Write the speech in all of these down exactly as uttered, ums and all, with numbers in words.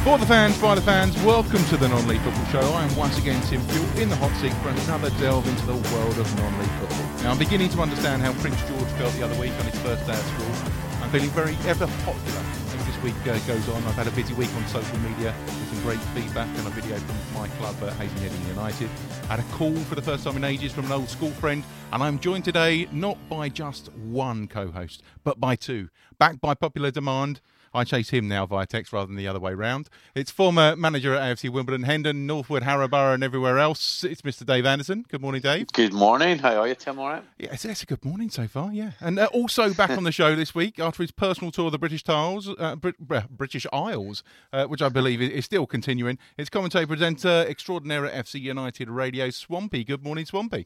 For the fans, by the fans, welcome to the Non-League Football Show. I am once again Tim Fuel in the hot seat for another delve into the world of non-league football. Now, I'm beginning to understand how Prince George felt the other week on his first day at school. I'm feeling very ever popular as this week uh, goes on. I've had a busy week on social media with some great feedback and a video from my club at Hazelhead United. I had a call for the first time in ages from an old school friend, and I'm joined today not by just one co-host, but by two. Backed by popular demand, I chase him now via text rather than the other way round. It's former manager at A F C Wimbledon, Hendon, Northwood, Harrow and everywhere else. It's Mister Dave Anderson. Good morning, Dave. Good morning. How are you, Tim? All right? Yeah, it's, it's a good morning so far, yeah. And uh, also back on the show this week after his personal tour of the British Tiles, uh, Brit- British Isles, uh, which I believe is still continuing. It's commentator, presenter, extraordinaire at F C United Radio, Swampy. Good morning, Swampy.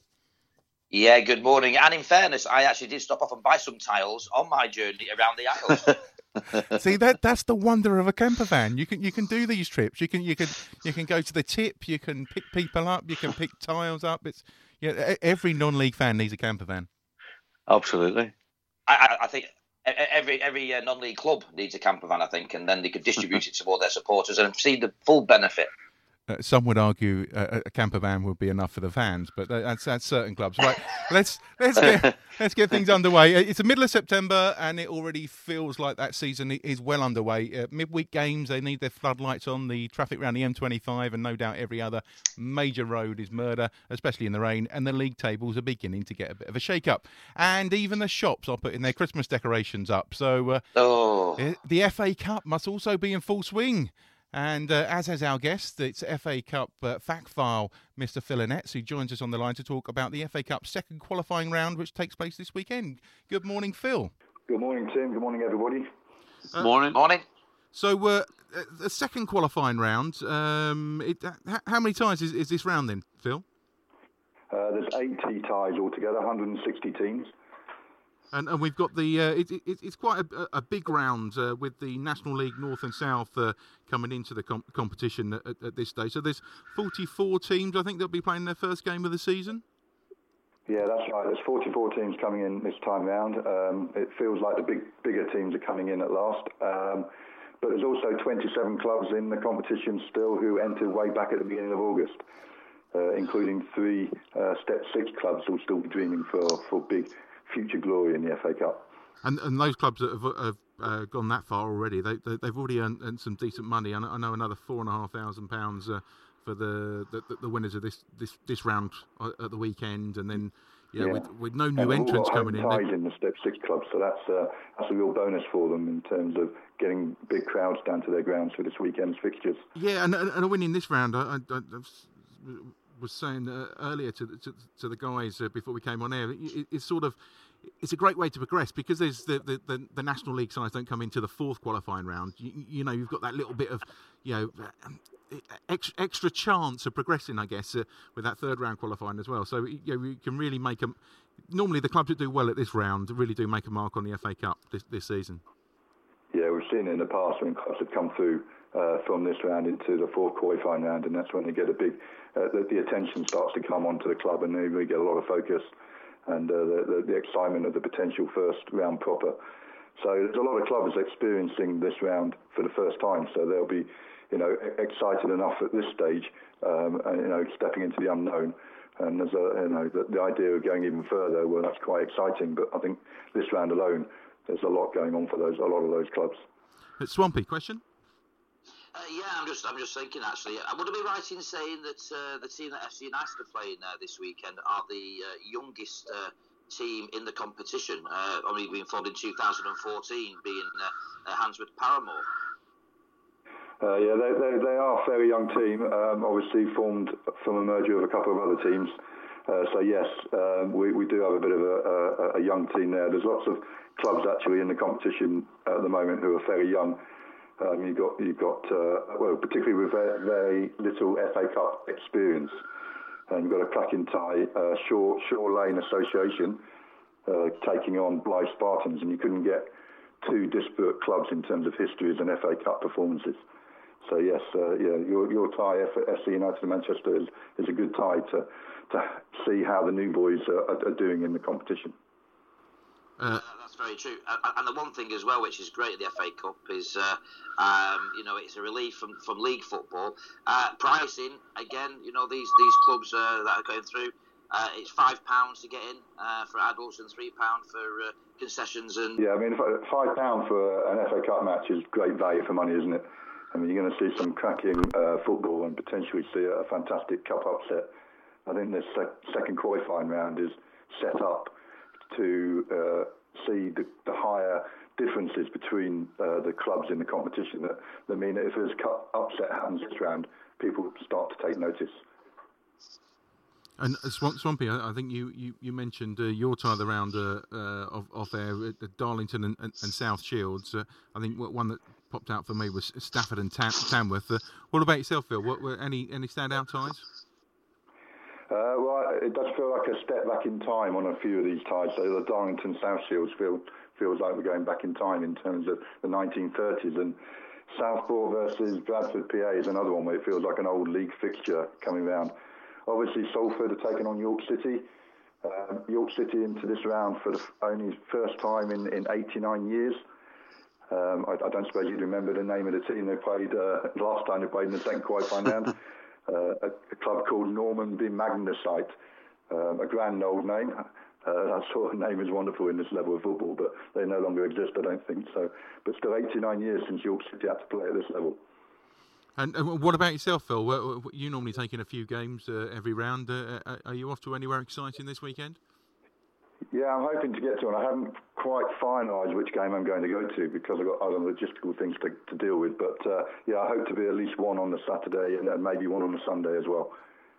Yeah, good morning. And in fairness, I actually did stop off and buy some tiles on my journey around the Isles. See, that that's the wonder of a camper van. You can you can do these trips. You can you can you can go to the tip. You can pick people up. You can pick tiles up. It's yeah. Every non-league fan needs a camper van. Absolutely. I, I think every every uh, non-league club needs a camper van. I think, and then they could distribute it to all their supporters and see the full benefit. Uh, some would argue uh, a camper van would be enough for the fans, but that's that's certain clubs. Right, let's let's get let's get things underway. It's the middle of September, and it already feels like that season is well underway. Uh, midweek games, they need their floodlights on. The traffic around the M twenty-five and no doubt every other major road is murder, especially in the rain. And the league tables are beginning to get a bit of a shake-up, and even the shops are putting their Christmas decorations up. So uh, oh. the F A Cup must also be in full swing. And uh, as has our guest, it's F A Cup uh, fact file, Mister Phil Annetts, who joins us on the line to talk about the F A Cup second qualifying round, which takes place this weekend. Good morning, Phil. Good morning, Tim. Good morning, everybody. Uh, morning. Morning. So, uh, the second qualifying round, um, it, h- how many ties is, is this round then, Phil? Uh, there's eighty ties altogether, one hundred sixty teams. And, and we've got the, uh, it, it, it's quite a, a big round uh, with the National League North and South uh, coming into the com- competition at, at this stage. So there's forty-four teams, I think, that'll be playing their first game of the season. Yeah, that's right. There's forty-four teams coming in this time round. Um, it feels like the big, bigger teams are coming in at last. Um, but there's also twenty-seven clubs in the competition still who entered way back at the beginning of August, uh, including three uh, Step Six clubs who will still be dreaming for, for big future glory in the F A Cup. And and those clubs that have, have uh, gone that far already, they, they, they've already earned, earned some decent money. I know, I know another four and a half thousand pounds uh, for the, the the winners of this, this, this round at the weekend, and then you know, yeah. with, with no new and entrants all got coming in. Ties in the Step Six clubs, so that's uh, that's a real bonus for them in terms of getting big crowds down to their grounds for this weekend's fixtures. Yeah, and and, and winning this round, I, I, I was saying uh, earlier to the, to, to the guys uh, before we came on air, it, it's sort of. It's a great way to progress because there's the, the, the, the National League sides don't come into the fourth qualifying round. You, you know, you've got that little bit of, you know, extra, extra chance of progressing, I guess, uh, with that third round qualifying as well. So, you know, you can really make a... Normally, the clubs that do well at this round really do make a mark on the F A Cup this, this season. Yeah, we've seen it in the past when clubs have come through uh, from this round into the fourth qualifying round, and that's when they get a big... Uh, the, the attention starts to come onto the club and they really get a lot of focus and uh, the, the, the excitement of the potential first round proper. So there's a lot of clubs experiencing this round for the first time, so they'll be, you know, excited enough at this stage, um, and, you know, stepping into the unknown. And there's a, you know, the, the idea of going even further, well, that's quite exciting. But I think this round alone, there's a lot going on for those, a lot of those clubs. It's Swampy, question? Uh, yeah, I'm just, I'm just thinking actually. Would I be right in saying that uh, the team that F C United are playing uh, this weekend are the uh, youngest uh, team in the competition? Uh, only being formed in two thousand fourteen, being uh, uh, Handsworth Paramore. Uh, yeah, they, they they are a very young team. Um, obviously formed from a merger of a couple of other teams. Uh, so yes, um, we we do have a bit of a, a, a young team there. There's lots of clubs actually in the competition at the moment who are fairly young. Um, you've got, you've got uh, well, particularly with very, very little F A Cup experience. And you've got a cracking tie, uh, Shore, Shore Lane Association, uh, taking on Blythe Spartans, and you couldn't get two disparate clubs in terms of histories and F A Cup performances. So yes, uh, yeah, your your tie, F C United of Manchester, is, is a good tie to to see how the new boys are, are doing in the competition. Uh, That's very true. And the one thing as well, which is great at the F A Cup, is uh, um, you know it's a relief from, from league football. Uh, pricing again, you know these these clubs uh, that are going through. Uh, it's five pounds to get in uh, for adults and three pound for uh, concessions and. Yeah, I mean five pound for an F A Cup match is great value for money, isn't it? I mean, you're going to see some cracking uh, football and potentially see a fantastic cup upset. I think this sec- second qualifying round is set up to uh, see the, the higher differences between uh, the clubs in the competition. That, that mean that if there's cup upset happens this round, people start to take notice. And uh, Swampy, I think you, you, you mentioned uh, your tie of the round uh, uh, of, of there, uh, Darlington and, and, and South Shields. Uh, I think one that popped out for me was Stafford and Tam- Tamworth. Uh, what about yourself, Phil? What were any any standout ties? Uh, well, it does feel like a step back in time on a few of these ties. So the Darlington South Shields feel feels like we're going back in time in terms of the nineteen thirties, and Southport versus Bradford P A is another one where it feels like an old league fixture coming round. Obviously, Salford are taking on York City. Uh, York City into this round for the only first time in, in eighty-nine years. Um, I, I don't suppose you'd remember the name of the team they played uh, last time they played in the second qualifying round. Uh, a, a club called Norman B. Magnesite, um, a grand old name. Uh, that sort of name is wonderful in this level of football, but they no longer exist, I don't think so. But still eighty-nine years since York City had to play at this level. And, and what about yourself, Phil? You normally take in a few games uh, every round. Uh, are you off to anywhere exciting this weekend? Yeah, I'm hoping to get to one. I haven't quite finalised which game I'm going to go to because I've got other logistical things to, to deal with. But uh, yeah, I hope to be at least one on the Saturday and, and maybe one on the Sunday as well.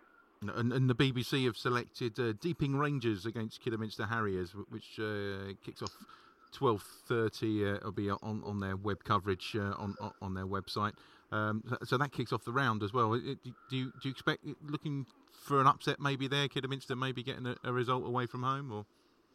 And, and the B B C have selected uh, Deeping Rangers against Kidderminster Harriers, which uh, kicks off twelve thirty. Uh, it'll be on, on their web coverage uh, on on their website. Um, so that kicks off the round as well. Do you do you expect looking for an upset maybe there, Kidderminster maybe getting a, a result away from home, or?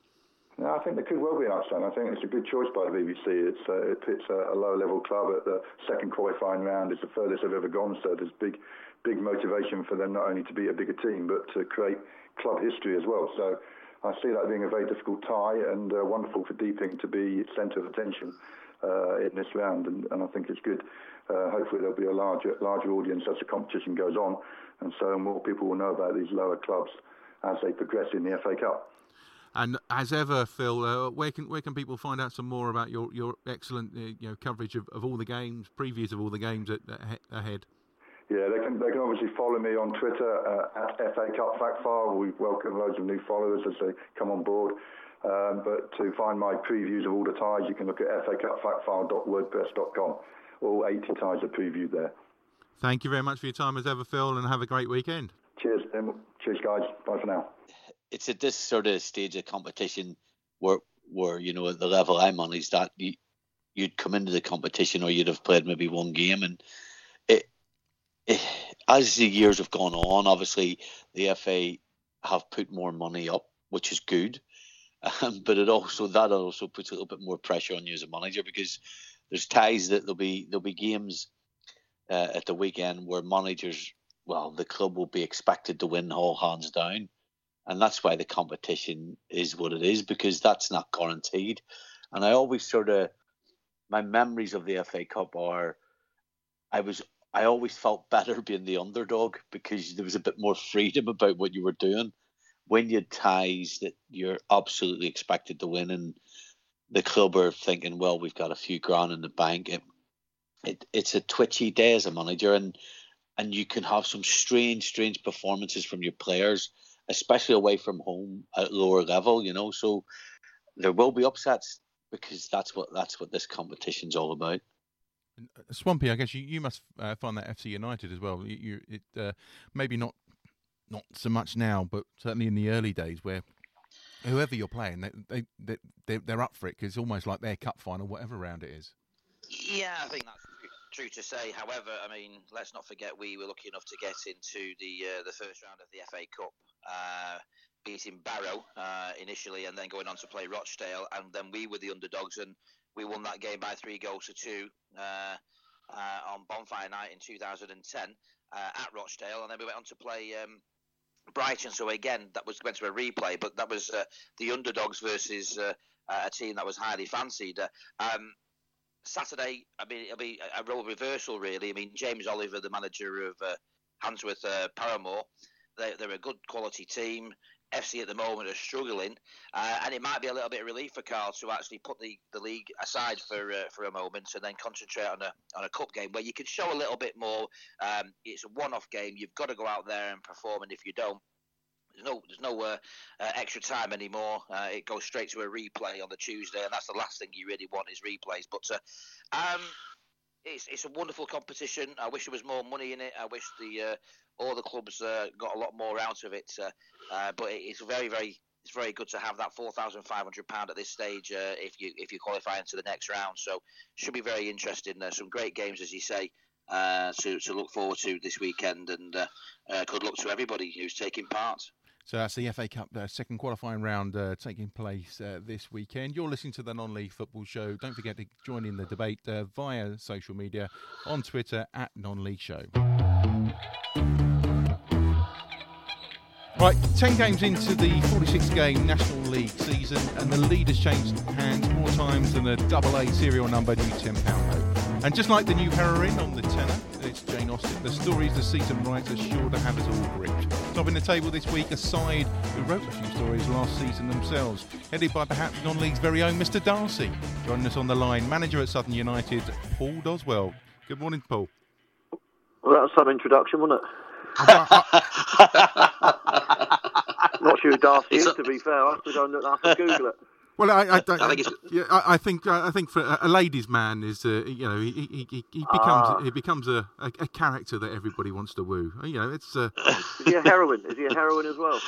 No, I think there could well be an upset. I think it's a good choice by the B B C. It's uh, it pits a, a lower level club at the second qualifying round. It's the furthest they've ever gone, so there's big big motivation for them not only to beat a bigger team but to create club history as well. So I see that being a very difficult tie and uh, wonderful for Deeping to be centre of attention uh, in this round, and, and I think it's good. Uh, hopefully there'll be a larger larger audience as the competition goes on, and so more people will know about these lower clubs as they progress in the F A Cup. And as ever, Phil, uh, where can where can people find out some more about your your excellent uh, you know coverage of, of all the games, previews of all the games at, at, ahead? Yeah, they can they can obviously follow me on Twitter uh, at F A Cup Fact File. We welcome loads of new followers as they come on board. Um, but to find my previews of all the ties, you can look at f a cup fact file dot wordpress dot com. All eighty ties are previewed there. Thank you very much for your time as ever, Phil, and have a great weekend. Cheers, Tim. Cheers, guys. Bye for now. It's at this sort of stage of competition where, where you know, at the level I'm on, is that you, you'd come into the competition or you'd have played maybe one game, and it, it as the years have gone on, obviously the F A have put more money up, which is good, um, but it also that also puts a little bit more pressure on you as a manager, because there's ties that there'll be there'll be games uh, at the weekend where managers, well, the club will be expected to win all hands down. And that's why the competition is what it is, because that's not guaranteed. And I always sort of, my memories of the F A Cup are, I was, I always felt better being the underdog because there was a bit more freedom about what you were doing. When you had ties that you're absolutely expected to win, and the club are thinking, well, we've got a few grand in the bank. It, it it's a twitchy day as a manager, and and you can have some strange, strange performances from your players, especially away from home at lower level, you know. So there will be upsets because that's what that's what this competition's all about. Swampy, I guess you, you must uh, find that F C United as well. You, you it uh, maybe not not so much now, but certainly in the early days where whoever you're playing, they they they they're up for it because it's almost like their cup final, whatever round it is. Yeah, I think that's true to say. However, I mean, let's not forget we were lucky enough to get into the uh, the first round of the F A Cup, uh, beating Barrow uh, initially, and then going on to play Rochdale, and then we were the underdogs, and we won that game by three goals to two uh, uh, on Bonfire Night in two thousand ten uh, at Rochdale, and then we went on to play um, Brighton. So again, that was went to a replay, but that was uh, the underdogs versus uh, uh, a team that was highly fancied. Uh, um, Saturday, I mean, it'll be a role reversal, really. I mean, James Oliver, the manager of uh, Handsworth uh, Paramore, they, they're a good quality team. F C at the moment are struggling, uh, and it might be a little bit of relief for Carl to actually put the, the league aside for uh, for a moment and then concentrate on a on a cup game where you can show a little bit more. Um, it's a one-off game. You've got to go out there and perform, and if you don't, there's no there's no uh, uh, extra time anymore. Uh, it goes straight to a replay on the Tuesday, and that's the last thing you really want is replays. But uh, um, it's it's a wonderful competition. I wish there was more money in it. I wish the uh, all the clubs uh, got a lot more out of it. Uh, uh, but it's very very it's very good to have that four thousand five hundred pounds at this stage uh, if you if you qualify into the next round. So should be very interesting. Uh, some great games, as you say, uh, to to look forward to this weekend, and uh, uh, good luck to everybody who's taking part. So that's the F A Cup uh, second qualifying round uh, taking place uh, this weekend. You're listening to the Non-League Football Show. Don't forget to join in the debate uh, via social media on Twitter at Non-League Show. Right, ten games into the forty-six game National League season, and the lead has changed hands more times than a double A serial number new ten pound note. And just like the new heroine on the tenner, it's Jane Austen. The stories the season writes are sure to have us all gripped. Topping the table this week, a side who wrote a few stories last season themselves, headed by perhaps Non-League's very own Mister Darcy. Joining us on the line, manager at Southern United, Paul Doswell. Good morning, Paul. Well, that was some introduction, wasn't it? Not sure who Darcy is, to be fair. I have to go and look, I have to Google it. Well, I, I, I, I think, yeah, I, I think, I think for a, a ladies' man is, uh, you know, he, he, he, he becomes, ah. he becomes a, a, a character that everybody wants to woo. You know, it's. Uh... Is he a heroine? Is he a heroine as well?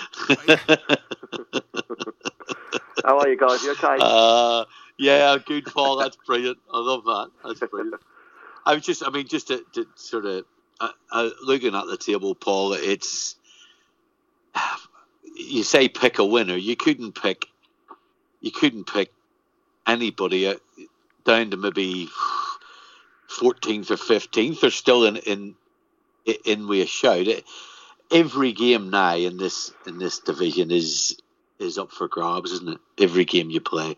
How are you guys? You okay? Uh, yeah, good, Paul. That's brilliant. I love that. That's brilliant. I was just, I mean, just to, to sort of uh, uh, looking at the table, Paul. It's you say pick a winner. You couldn't pick. You couldn't pick anybody uh, down to maybe fourteenth or fifteenth. They're still in in in with a shout. Every game now in this in this division is is up for grabs, isn't it? Every game you play.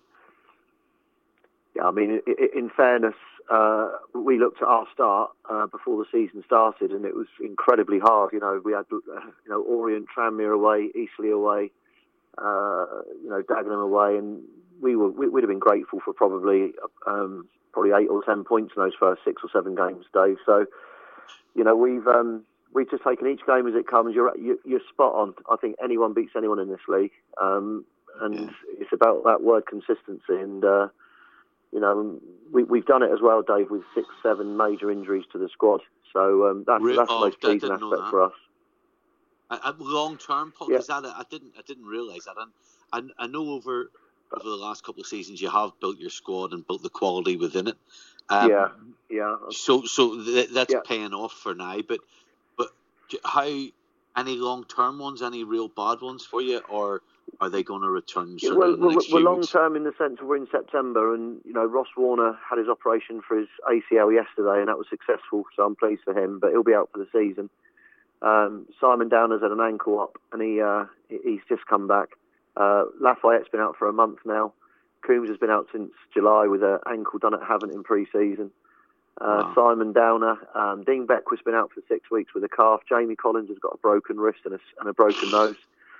Yeah, I mean, in fairness, uh, we looked at our start uh, before the season started, and it was incredibly hard. You know, we had you know Orient, Tranmere away, Eastleigh away. Uh, you know, Dagenham away, and we were we, we'd have been grateful for probably um, probably eight or ten points in those first six or seven games, Dave. So, you know, we've um, we've just taken each game as it comes. You're you're spot on. I think anyone beats anyone in this league, um, and yeah. It's about that word consistency. And uh, you know, we we've done it as well, Dave, with six, seven major injuries to the squad. So um, that's Re- that's the oh, most pleasing aspect for us. Uh, long term, Paul, yeah. is that a, I didn't I didn't realise that. And I, I know over over the last couple of seasons you have built your squad and built the quality within it. Um, yeah, yeah. So so th- that's yeah. paying off for now. But but how any long term ones, any real bad ones for you, or are they going to return? Yeah, sort well, of in the we're, next we're few long weeks? term in the sense that we're in September, and you know Ross Warner had his operation for his A C L yesterday, and that was successful. So I'm pleased for him, but he'll be out for the season. Um, Simon Downer's had an ankle up, and he uh, he's just come back. Uh, Lafayette's been out for a month now. Coombs has been out since July with an ankle done at Havant in pre-season. Uh, wow. Simon Downer, um, Dean Beckwith's been out for six weeks with a calf. Jamie Collins has got a broken wrist and a, and a broken nose.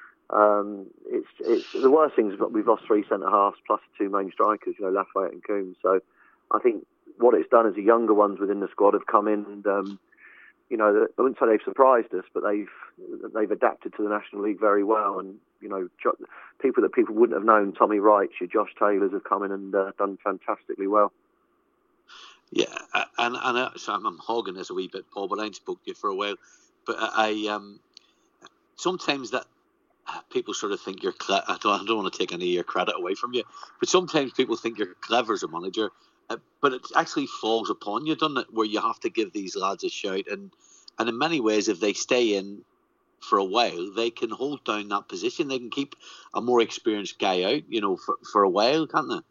Um, it's it's the worst thing is we've lost three centre halves plus the two main strikers, you know, Lafayette and Coombs. So I think what it's done is the younger ones within the squad have come in and. Um, You know, I wouldn't say they've surprised us, but they've they've adapted to the National League very well. And you know, people that people wouldn't have known, Tommy Wright, your Josh Taylors, have come in and uh, done fantastically well. Yeah, and and uh, so I'm, I'm hogging this a wee bit, Paul, but I ain't spoke to you for a while. But I um sometimes that people sort of think you're. Cle- I don't I don't want to take any of your credit away from you, but sometimes people think you're clever as a manager. Uh, but it actually falls upon you, doesn't it? Where you have to give these lads a shout, and and in many ways, if they stay in for a while, they can hold down that position. They can keep a more experienced guy out, you know, for for a while, can't they?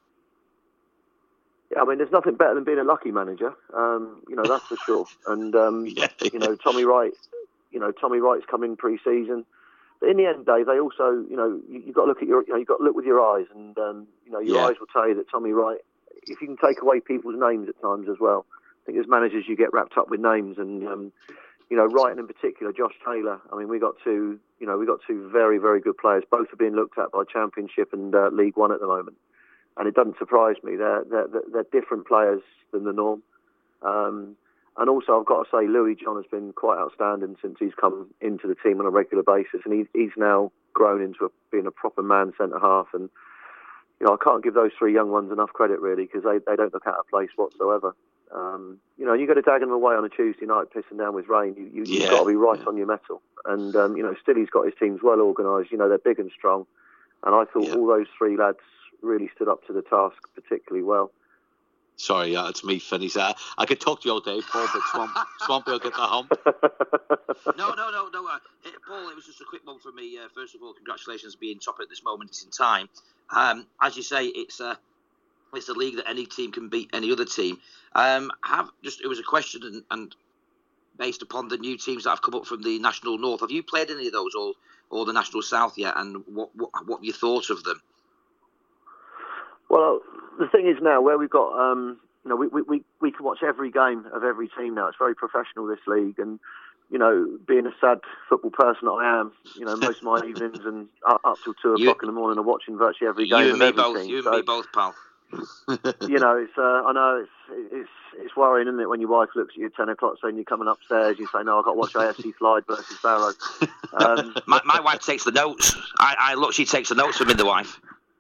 Yeah, I mean, there's nothing better than being a lucky manager. Um, you know, that's for sure. And um, yeah, you know, Tommy Wright, you know, Tommy Wright's come in pre-season. in the end, Dave, they also, you know, you, you've got to look at your, you know, you've got to look with your eyes, and um, you know, your Yeah. eyes will tell you that Tommy Wright. If you can take away people's names at times as well, I think as managers you get wrapped up with names, and um, you know, Wright in particular, Josh Taylor. I mean, we got two, you know, we got two very, very good players. Both are being looked at by Championship and uh, League One at the moment, and it doesn't surprise me. They're they're, they're different players than the norm. Um, And also, I've got to say, Louis John has been quite outstanding since he's come into the team on a regular basis, and he, he's now grown into a, being a proper man centre half. And you know, I can't give those three young ones enough credit really, because they, they don't look out of place whatsoever. Um, you know, you go to Dagenham away on a Tuesday night, pissing down with rain. You, you, Yeah. You've got to be right Yeah. on your mettle. And um, you know, Stilly's got his teams well organised. You know, they're big and strong, and I thought Yeah. all those three lads really stood up to the task particularly well. Sorry, yeah, it's me, Finney. I, I could talk to you all day, Paul, but Swamp, Swampy will get the hump. No, no, no, no. Uh, eh, Paul, it was just a quick one for me. Uh, first of all, congratulations on being top at this moment in time. Um, as you say, it's a it's a league that any team can beat any other team. Um, have just it was a question, and, and based upon the new teams that have come up from the National North, have you played any of those or or the National South yet? And what what what have you thought of them? Well, the thing is now, where we've got, um, you know, we, we, we can watch every game of every team now. It's very professional, this league. And, you know, being a sad football person that I am, you know, most of my evenings and up, up till two You- o'clock in the morning are watching virtually every game You of and me every both. team. You and So, me both, pal. you know, it's, uh, I know it's, it's, it's worrying, isn't it, when your wife looks at you at ten o'clock saying you're coming upstairs, you say, no, I've got to watch A F C Clyde versus Barrow. Um, My, my wife takes the notes. I, I look. She takes the notes for me, the wife.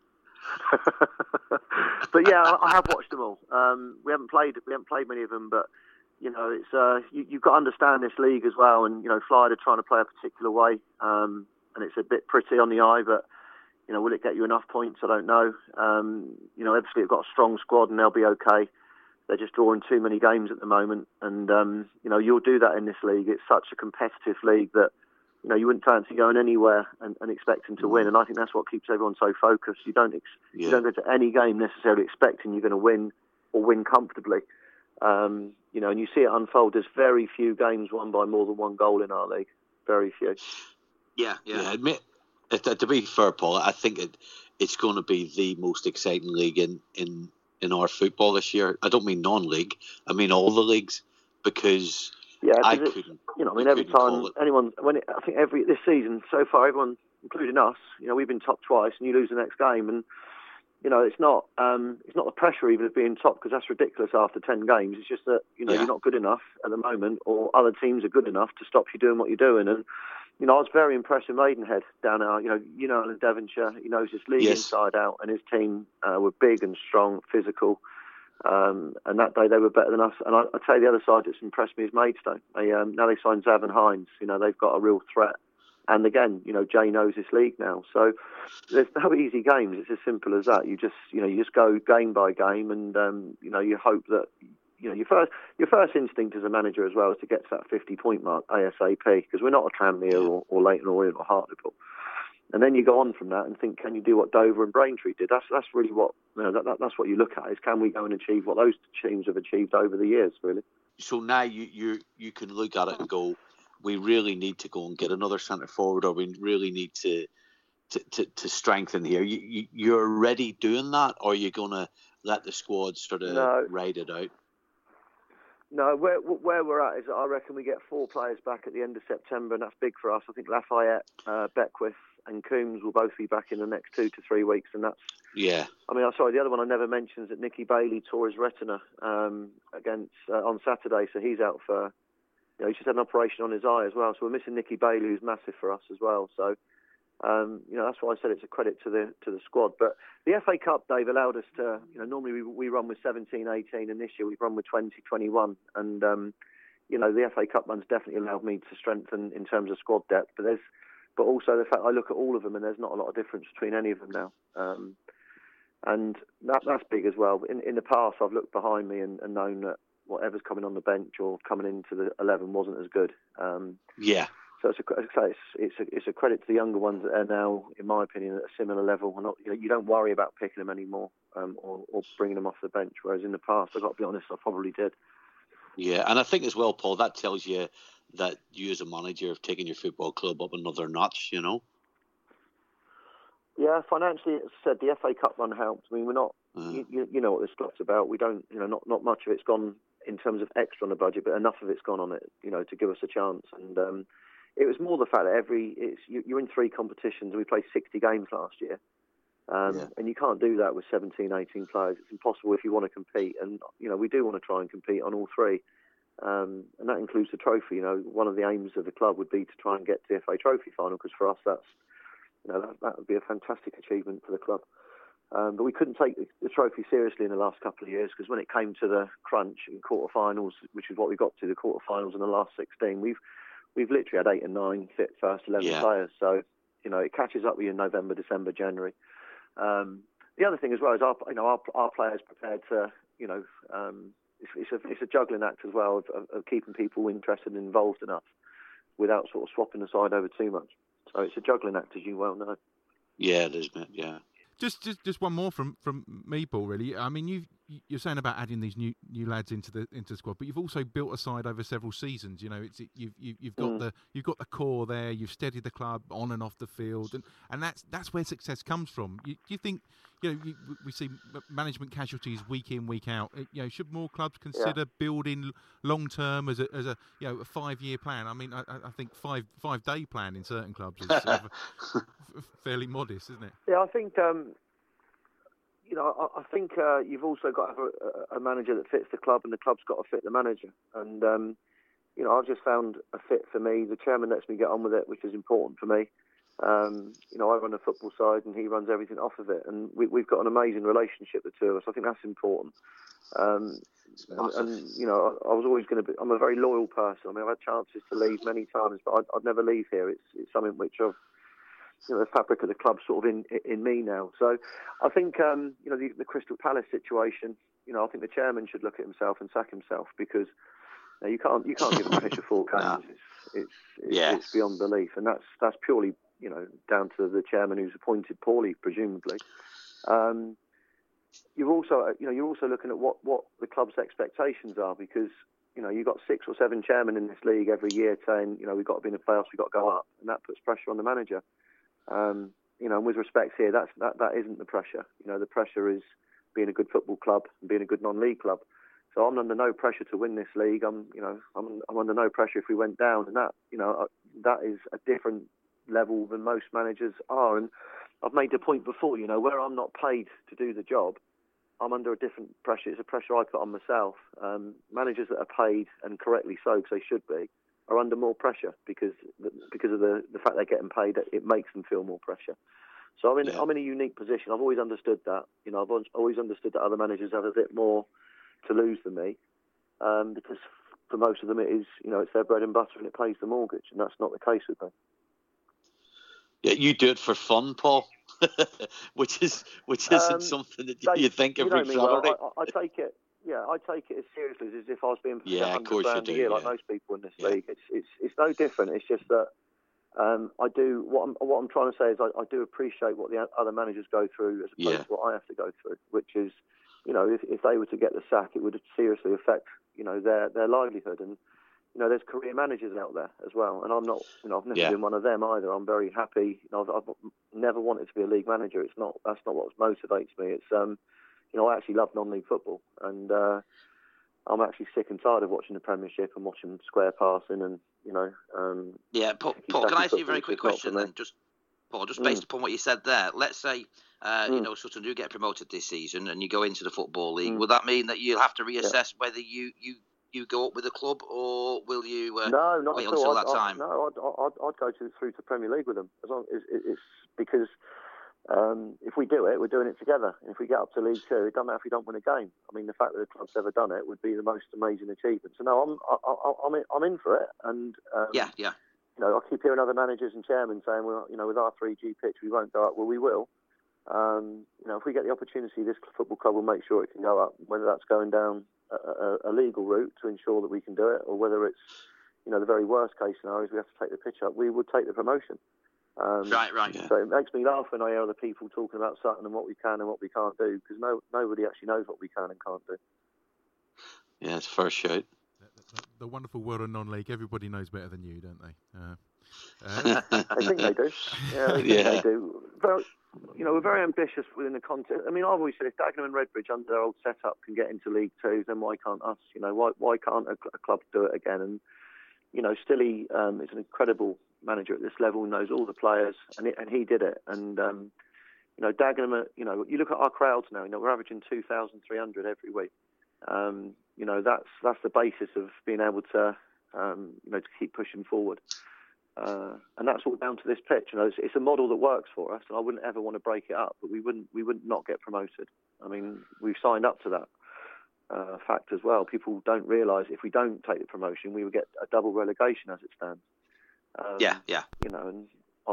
But yeah, I, I have watched them all. Um, we haven't played we haven't played many of them, but you know, it's uh, you, you've got to understand this league as well. And you know, Flyde are trying to play a particular way, um, and it's a bit pretty on the eye, but you know, will it get you enough points? I don't know. Um, you know, obviously they've got a strong squad and they'll be okay. They're just drawing too many games at the moment, and um, you know, you'll do that in this league. It's such a competitive league that you know you wouldn't fancy going anywhere and, and expecting to win. And I think that's what keeps everyone so focused. You don't ex- Yeah. you don't go to any game necessarily expecting you're going to win or win comfortably. Um, you know, and you see it unfold. There's very few games won by more than one goal in our league. Very few. Yeah, yeah. Yeah, admit, uh, to to be fair, Paul, I think it it's going to be the most exciting league in, in, in our football this year. I don't mean non-league. I mean all the leagues, because Yeah, 'cause I it's- couldn't. You know, I mean, we every couldn't call time it. anyone, when it, I think every this season so far, everyone, including us, you know, we've been top twice, and you lose the next game, and you know, it's not, um, it's not the pressure even of being top, because that's ridiculous after ten games. It's just that you know Yeah. you're not good enough at the moment, or other teams are good enough to stop you doing what you're doing. And you know, I was very impressed with Maidenhead down our, you know, you know, in Devonshire. He knows his league Yes. inside out, and his team uh, were big and strong, physical. Um, and that day they were better than us. And I, I'd say the other side that's impressed me is Maidstone. They, um, now they signed Zav and Hines. You know, they've got a real threat. And again, you know, Jay knows this league now. So there's no easy games. It's as simple as that. You just, you know, you just go game by game, and um, you know, you hope that, you know, your first your first instinct as a manager as well is to get to that fifty point mark ASAP, because we're not a Tranmere or, or Leighton Orient or Hartlepool. And then you go on from that and think, can you do what Dover and Braintree did? That's that's really what, you know, that, that, that's what you look at, is can we go and achieve what those teams have achieved over the years, really. So now you, you you can look at it and go, we really need to go and get another centre forward, or we really need to to, to, to strengthen here. You, you you're already doing that, or are you going to let the squad sort of No. ride it out? No, where where we're at is, I reckon we get four players back at the end of September, and that's big for us. I think Lafayette, uh, Beckwith and Coombs will both be back in the next two to three weeks, and that's, Yeah. I mean, I'm sorry, the other one I never mentioned is that Nicky Bailey tore his retina um, against uh, on Saturday, so he's out for, you know, he's just had an operation on his eye as well. So we're missing Nicky Bailey, who's massive for us as well. So, um, you know, that's why I said it's a credit to the to the squad. But the F A Cup, Dave, allowed us to, you know, normally we, we run with seventeen, eighteen, and this year we've run with twenty, twenty-one. And, um, you know, the F A Cup runs definitely allowed me to strengthen in terms of squad depth. But there's, but also the fact I look at all of them and there's not a lot of difference between any of them now. Um, and that that's big as well. In in the past, I've looked behind me and, and known that whatever's coming on the bench or coming into the eleven wasn't as good. Um, Yeah. So it's a, as I say, it's, it's, a, it's a credit to the younger ones that are now, in my opinion, at a similar level. We're not, you know, you don't worry about picking them anymore um, or, or bringing them off the bench, whereas in the past, I've got to be honest, I probably did. Yeah, and I think as well, Paul, that tells you that you as a manager have taken your football club up another notch, you know? Yeah, financially, as I said, the F A Cup run helped. I mean, we're not, Mm. you, you know what this club's about. We don't, you know, not, not much of it's gone in terms of extra on the budget, but enough of it's gone on it, you know, to give us a chance. And um, it was more the fact that every, it's you, you're in three competitions, and we played sixty games last year. Um, Yeah. And you can't do that with seventeen, eighteen players. It's impossible if you want to compete. And, you know, we do want to try and compete on all three. Um, and that includes the trophy. You know, one of the aims of the club would be to try and get to the F A Trophy final, because for us, that's, you know, that, that would be a fantastic achievement for the club. Um, but we couldn't take the, the trophy seriously in the last couple of years, because when it came to the crunch in quarterfinals, which is what we got to, the quarterfinals in the last sixteen, we've we've literally had eight and nine fit first eleven Yeah. players. So, you know, it catches up with you in November, December, January. Um, the other thing as well is our, you know, our, our players prepared to, you know, um, it's, it's a it's a juggling act as well of, of, of keeping people interested and involved enough without sort of swapping the side over too much. So it's a juggling act, as you well know. Yeah, it is, mate. Yeah. Just, just, just one more from, from me, Paul. Really, I mean, you you're saying about adding these new new lads into the into the squad, but you've also built a side over several seasons. You know, it's it, you've you, you've got Mm. the you've got the core there. You've steadied the club on and off the field, and, and that's that's where success comes from. You, do you think, you know, you, we see management casualties week in, week out. You know, should more clubs consider yeah. building long term as a as a you know a five year plan? I mean, I, I think five five day plan in certain clubs is sort of fairly modest, isn't it? Yeah, I think. Um... You know, I, I think uh, you've also got to have a, a manager that fits the club, and the club's got to fit the manager. And, um, you know, I've just found a fit for me. The chairman lets me get on with it, which is important for me. Um, you know, I run the football side, and he runs everything off of it. And we, we've got an amazing relationship, the two of us. I think that's important. Um, and, and, you know, I, I was always going to be, I'm a very loyal person. I mean, I've had chances to leave many times, but I'd, I'd never leave here. It's, it's something which I've, you know, the fabric of the club sort of in in me now. So I think, um, you know, the, the Crystal Palace situation, you know, I think the chairman should look at himself and sack himself, because you, know, you can't you can't give a fish a four games. No. It's it's it's, yeah. it's beyond belief, and that's that's purely, you know, down to the chairman who's appointed poorly, presumably. Um, you've also, you know, you're also looking at what, what the club's expectations are, because, you know, you've got six or seven chairmen in this league every year saying, you know, we've got to be in the playoffs, we've got to go up, and that puts pressure on the manager. Um, you know, and with respect here, that's that, that isn't the pressure. You know, the pressure is being a good football club and being a good non-league club. So I'm under no pressure to win this league. I'm, you know, I'm, I'm under no pressure if we went down, and that, you know, that is a different level than most managers are. And I've made the point before, you know, where I'm not paid to do the job, I'm under a different pressure. It's a pressure I put on myself. Um, managers that are paid, and correctly so, because they should be, are under more pressure because because of the, the fact they're getting paid. It makes them feel more pressure. So I'm in yeah. I'm in a unique position. I've always understood that. You know, I've always understood that other managers have a bit more to lose than me, um, because for most of them it is, you know, it's their bread and butter and it pays the mortgage, and that's not the case with me. Yeah, you do it for fun, Paul, which is which isn't um, something that they, you think you every know me Saturday. Well. I, I take it. Yeah, I take it as seriously as if I was being paid yeah, one hundred grand a year, yeah. like most people in this yeah. league. It's it's it's no different. It's just that um, I do what I'm what I'm trying to say is I, I do appreciate what the other managers go through as opposed yeah. to what I have to go through. Which is, you know, if if they were to get the sack, it would seriously affect, you know, their their livelihood. And you know, there's career managers out there as well, and I'm not, you know, I've never yeah. been one of them either. I'm very happy. You know, I've, I've never wanted to be a league manager. It's not that's not what motivates me. It's um, you know, I actually love non-league football, and uh, I'm actually sick and tired of watching the Premiership and watching square passing, and you know. Um, yeah, Paul. Paul can I ask you a very quick question then? Just Paul, just based mm. upon what you said there. Let's say uh, mm. you know, Sutton do get promoted this season, and you go into the Football League. Mm. Would that mean that you'll have to reassess yeah. whether you, you, you go up with the club, or will you uh, no, not wait at until all. that I'd, time? I'd, no, I'd, I'd, I'd go to, through to Premier League with them. As long as it, it's because. Um, if we do it, we're doing it together. If we get up to League Two, it doesn't matter if we don't win a game. I mean, the fact that the club's ever done it would be the most amazing achievement. So no, I'm I, I'm in, I'm in for it. And um, yeah, yeah. You know, I keep hearing other managers and chairmen saying, well, you know, with our three G pitch, we won't go up. Well, we will. Um, you know, if we get the opportunity, this football club will make sure it can go up. Whether that's going down a, a, a legal route to ensure that we can do it, or whether it's, you know, the very worst case scenario is we have to take the pitch up, we would take the promotion. Um, right, right. Yeah. So it makes me laugh when I hear other people talking about Sutton and what we can and what we can't do, because no, nobody actually knows what we can and can't do. Yeah, it's first shout. The, the, the wonderful world of non-league, everybody knows better than you, don't they? Uh, uh, I think they do. Yeah, I think yeah. they do. very, you know, we're very ambitious within the context. I mean, I've always said if Dagenham and Redbridge under their old setup can get into League Two, then why can't us? You know, why why can't a, a club do it again? And you know, Stilly um, is an incredible manager at this level, knows all the players, and it, and he did it. And um, you know, Dagenham, you know, you look at our crowds now. You know, we're averaging two thousand three hundred every week. Um, you know, that's that's the basis of being able to, um, you know, to keep pushing forward. Uh, and that's all down to this pitch. You know, it's, it's a model that works for us, and I wouldn't ever want to break it up. But we wouldn't, we wouldn't not get promoted. I mean, we've signed up to that uh, fact as well. People don't realise if we don't take the promotion, we would get a double relegation as it stands. Um, yeah, yeah. You know, and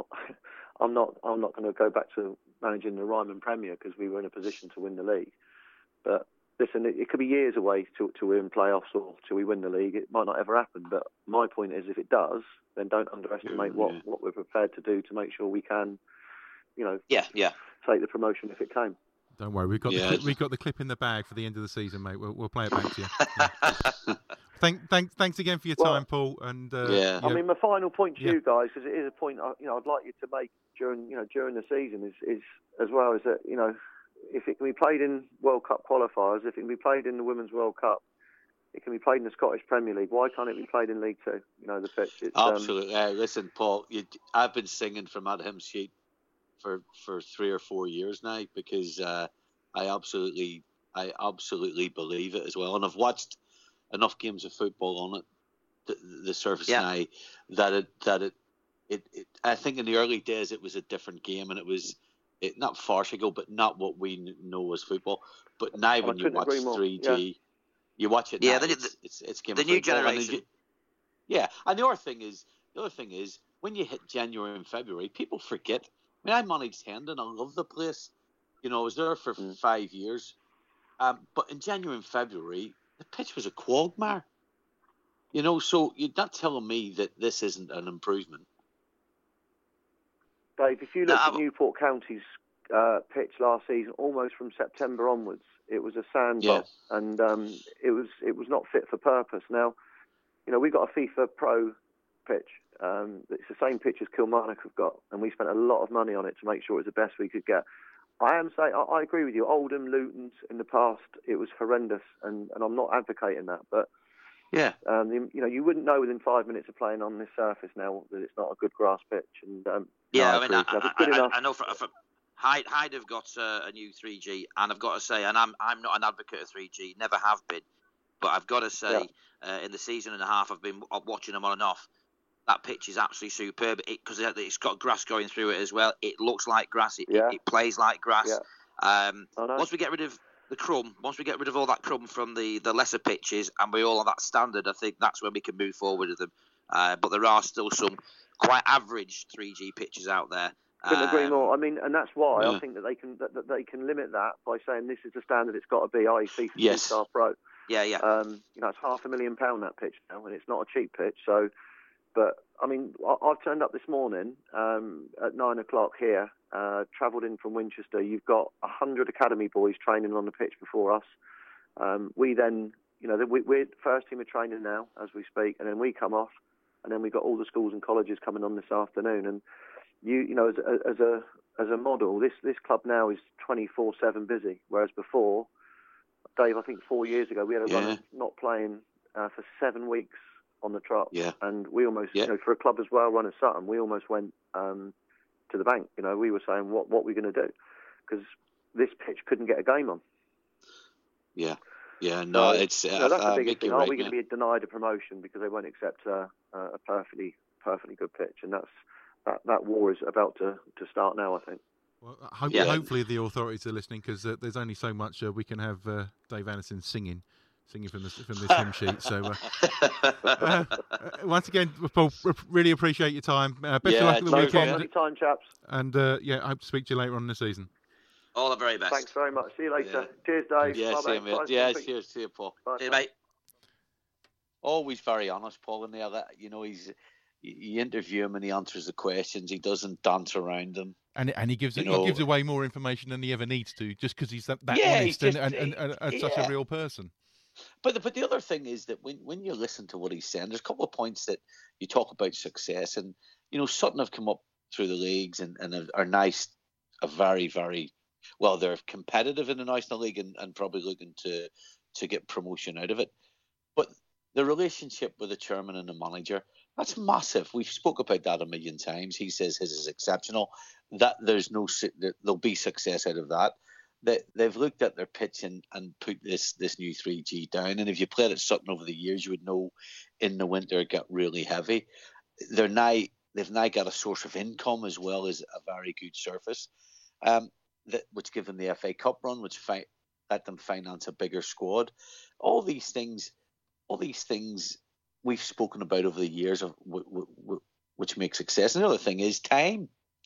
I'm not, I'm not going to go back to managing the Ryman Premier because we were in a position to win the league. But listen, it, it could be years away till, till we're in playoffs or till we win the league. It might not ever happen. But my point is, if it does, then don't underestimate what, what we're prepared to do to make sure we can, you know, yeah, yeah. take the promotion if it came. Don't worry, we've got yeah. the clip, we've got the clip in the bag for the end of the season, mate. We'll, we'll play it back to you. Yeah. Thank, thanks, thanks again for your well, time, Paul. And uh, yeah. I mean, my final point to yeah. you guys, because it is a point I, you know I'd like you to make during you know during the season, is, is as well, is that you know if it can be played in World Cup qualifiers, if it can be played in the Women's World Cup, it can be played in the Scottish Premier League. Why can't it be played in League Two? You know, the pitch. It's, Absolutely. Um, uh, listen, Paul, you, I've been singing from that hymn sheet for, for three or four years now because uh, I absolutely, I absolutely believe it as well. And I've watched enough games of football on it, the, the surface yeah. now, that it, that it, it, it, I think in the early days it was a different game and it was it, not farcical, but not what we know as football. But now when you watch three G. Yeah. You watch it. Yeah, now, the, it's, it's, it's the new generation. And yeah, and the other thing is, the other thing is, when you hit January and February, people forget. I mean, I managed Hendon. I love the place. You know, I was there for mm. five years. Um, but in January and February, the pitch was a quagmire. You know, so you're not telling me that this isn't an improvement. Dave, if you look no, at Newport County's uh, pitch last season, almost from September onwards, it was a sand yeah. and um, it was it was not fit for purpose. Now, you know, we got a FIFA Pro pitch. Um, it's the same pitch as Kilmarnock have got, and we spent a lot of money on it to make sure it was the best we could get. I am saying, I, I agree with you. Oldham, Luton's in the past, it was horrendous, and, and I'm not advocating that, but yeah, um, you, you know, you wouldn't know within five minutes of playing on this surface now that it's not a good grass pitch. And um, yeah, no, I, I mean, I, I, I, I, I know for. for Hyde, Hyde have got uh, a new three G, and I've got to say, and I'm I'm not an advocate of three G, never have been, but I've got to say, yeah. uh, in the season and a half I've been watching them on and off, that pitch is absolutely superb because it, it's got grass going through it as well. It looks like grass. It, yeah. it, it plays like grass. Yeah. Um, oh, no. Once we get rid of the crumb, once we get rid of all that crumb from the, the lesser pitches, and we all on that standard, I think that's when we can move forward with them. Uh, but there are still some quite average three G pitches out there. Couldn't agree um, more. I mean, and that's why yeah. I think that they can that, that they can limit that by saying this is the standard it's got to be, that is FIFA yes. Star Pro. Yeah, yeah. Um, you know, it's half a million pound that pitch now, and it's not a cheap pitch. So, but I mean, I, I've turned up this morning um, at nine o'clock here. Uh, travelled in from Winchester. You've got a hundred academy boys training on the pitch before us. Um, we then, you know, we, we're first team of training now as we speak, and then we come off, and then we've got all the schools and colleges coming on this afternoon, and. You you know as a, as a as a model, this this club now is twenty-four seven busy, whereas before, Dave, I think four years ago we had a yeah. run of not playing uh, for seven weeks on the trot, yeah. and we almost yeah. you know for a club as well run as Sutton, we almost went um, to the bank. You know, we were saying what what we're going to do because this pitch couldn't get a game on. Yeah, yeah, no, so, it's you know, that's uh, the biggest thing. Are right, we going to be denied a promotion because they won't accept uh, a perfectly perfectly good pitch, and that's. That, that war is about to, to start now, I think. Well, hope, yeah. hopefully the authorities are listening because uh, there's only so much uh, we can have uh, Dave Anderson singing, singing from this from this hymn sheet. So uh, uh, once again, Paul, really appreciate your time. Uh, best yeah, of luck at the no weekend. Problem. Time, chaps. And uh, yeah, I hope to speak to you later on in the season. All the very best. Thanks very much. See you later. Yeah. Cheers, Dave. Yeah, Bye, see you, mate. mate. Yeah, cheers, see you, Paul. Bye, See you, mate. Always very honest, Paul. And that you know he's. You interview him and he answers the questions. He doesn't dance around them, and and he gives you he know, gives away more information than he ever needs to, just because he's that, that yeah, honest just, and, and, and, and yeah. such a real person. But the, but the other thing is that when when you listen to what he's saying, there's a couple of points that you talk about success, and you know Sutton have come up through the leagues and, and are nice a very, very well. They're competitive in the National League and, and probably looking to to get promotion out of it. But the relationship with the chairman and the manager, that's massive. We've spoke about that a million times. He says his is exceptional. That there's no there'll be success out of that. They, they've looked at their pitch and, and put this this new three G down. And if you played at Sutton over the years, you would know in the winter it got really heavy. They're now they've now got a source of income as well as a very good surface, um, that which give them the F A Cup run, which fi- let them finance a bigger squad. All these things, all these things we've spoken about over the years of w- w- w- which make success. Another thing is time,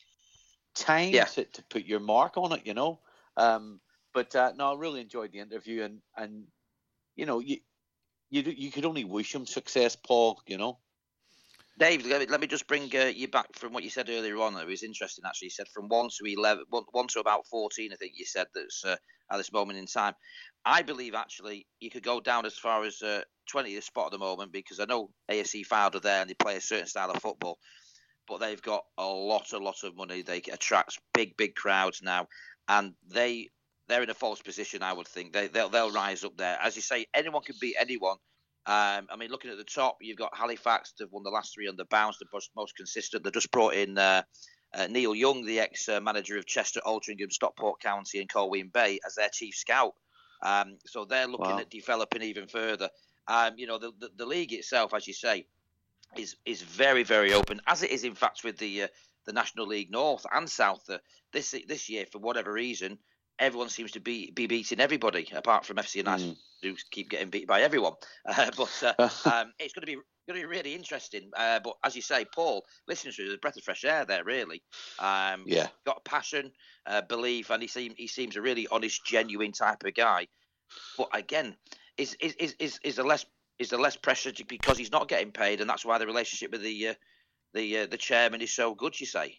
time yeah. to, to put your mark on it. You know. Um, but uh, no, I really enjoyed the interview, and, and you know, you you you could only wish him success, Paul. You know, Dave, let me, let me just bring uh, you back from what you said earlier on. It was interesting, actually. You said from one to eleven, one, one to about fourteen. I think you said that's uh, at this moment in time. I believe actually you could go down as far as uh, twentieth spot at the moment, because I know A F C Fylde are there and they play a certain style of football, but they've got a lot, a lot of money. They attract big, big crowds now. And they they're in a false position, I would think. They they'll they'll rise up there. As you say, anyone can beat anyone. Um, I mean, looking at the top, you've got Halifax. They've won the last three on the bounce. The most, most consistent. They just brought in uh, uh, Neil Young, the ex-manager of Chester, Altrincham, Stockport County, and Colwyn Bay, as their chief scout. Um, so they're looking wow. at developing even further. Um, you know, the, the the league itself, as you say, is is very very open, as it is in fact with the uh, the National League North and South. Uh, this this year, for whatever reason, everyone seems to be be beating everybody, apart from F C United, mm. who keep getting beat by everyone. Uh, but uh, um, it's going to be going to be really interesting. Uh, but as you say, Paul, listening to it, there's a breath of fresh air there, really. Um, yeah, got passion, uh, belief, and he seems he seems a really honest, genuine type of guy. But again, is is is is, is there less is there less pressure because he's not getting paid, and that's why the relationship with the uh, the uh, the chairman is so good, you say?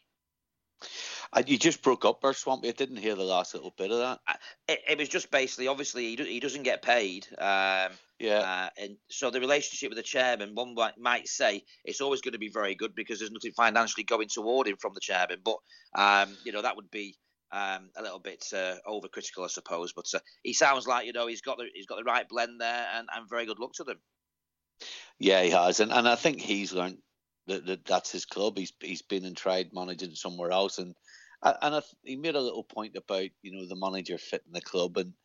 Uh, you just broke up there, Swampy. I didn't hear the last little bit of that. It, it was just basically, obviously, he, do, he doesn't get paid. Um, yeah. Uh, and so the relationship with the chairman, one might say, it's always going to be very good because there's nothing financially going toward him from the chairman. But, um, you know, that would be um, a little bit uh, overcritical, I suppose. But uh, he sounds like, you know, he's got the he's got the right blend there, and, and very good luck to them. Yeah, he has. And, and I think he's learned that, that that's his club. He's he's been and tried managing somewhere else, and and I, he made a little point about, you know, the manager fitting the club, and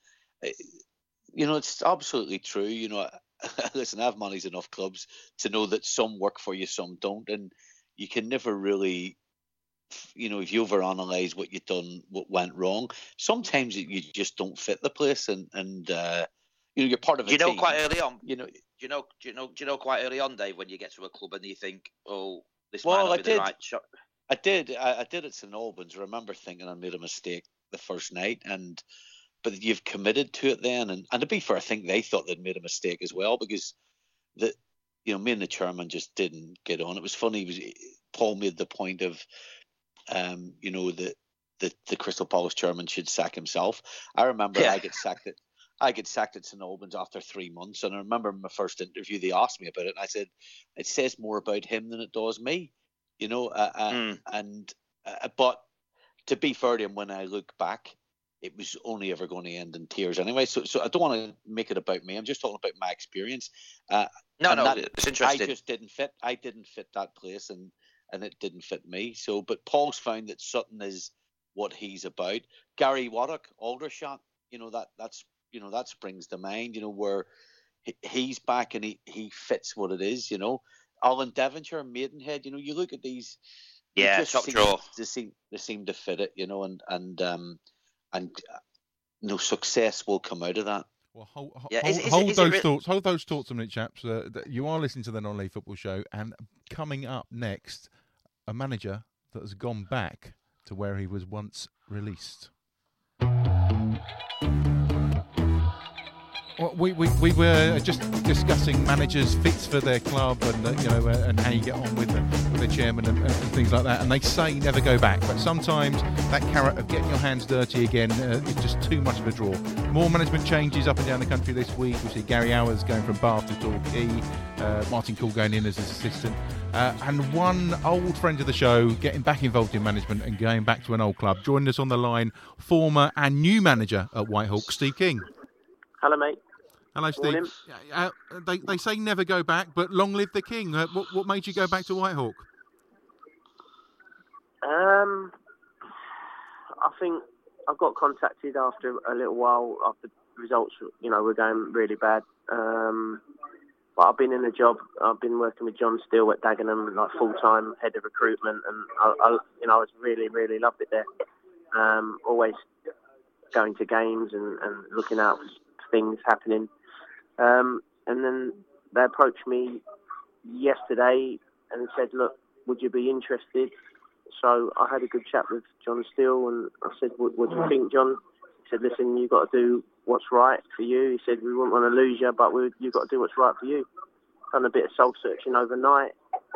you know, it's absolutely true. You know, listen, I've managed enough clubs to know that some work for you, some don't, and you can never really, you know, if you overanalyze what you've done, what went wrong, sometimes you just don't fit the place, and and uh, you know, you're part of a team. Do you know team, quite early on? You know. Do you know? Do you know? Do you know quite early on, Dave, when you get to a club and you think, "Oh, this well, might not I be did. the right shot"? I did. I, I did at Saint Albans. I remember thinking I made a mistake the first night, and but you've committed to it then. And, and to be fair, I think they thought they'd made a mistake as well, because the you know me and the chairman just didn't get on. It was funny. It was, Paul made the point of, um, you know, that the the Crystal Palace chairman should sack himself. I remember yeah. I get sacked at. I get sacked at Saint Albans after three months, and I remember in my first interview they asked me about it, and I said it says more about him than it does me, you know. Uh, uh, mm. And uh, but to be fair to him, when I look back, it was only ever going to end in tears anyway. So, so I don't want to make it about me. I'm just talking about my experience. Uh, no, no, that, it's interesting. I just didn't fit. I didn't fit that place, and and it didn't fit me. So, but Paul's found that Sutton is what he's about. Gary Waddock, Aldershot, you know, that that's. You know, that springs to mind, you know, where he, he's back and he, he fits what it is, you know. Alan Devonshire, Maidenhead, you know, you look at these. Yeah, just top seem, draw. They seem, they seem to fit it, you know, and, and, um, and uh, you know, success will come out of that. Well, hold, hold, yeah, is, is, hold is, those is re- thoughts. Hold those thoughts a minute, chaps. Uh, you are listening to the Non-League Football Show, and coming up next, a manager that has gone back to where he was once released. Well, we, we we were just discussing managers' fits for their club, and uh, you know, uh, and how you get on with them. We're their chairman and, and things like that, and they say never go back. But sometimes that carrot of getting your hands dirty again uh, is just too much of a draw. More management changes up and down the country this week. We see Gary Hours going from Bath to Torquay, uh, Martin Cool going in as his assistant, uh, and one old friend of the show getting back involved in management and going back to an old club. Joining us on the line, former and new manager at Whitehawk, Steve King. Hello, mate. Hello, Steve. Morning. Uh, they they say never go back, but long live the king. Uh, what what made you go back to Whitehawk? Um, I think I got contacted after a little while after results, you know, were going really bad. Um, but I've been in a job. I've been working with John Steele at Dagenham, like full time head of recruitment, and I, I, you know, I was really really loved it there. Um, always going to games and, and looking out for things happening. Um, and then they approached me yesterday and said, look, would you be interested? So I had a good chat with John Steele, and I said, what, what do you think, John? He said, listen, you've got to do what's right for you. He said, we wouldn't want to lose you, but we, you've got to do what's right for you. Done a bit of soul searching overnight.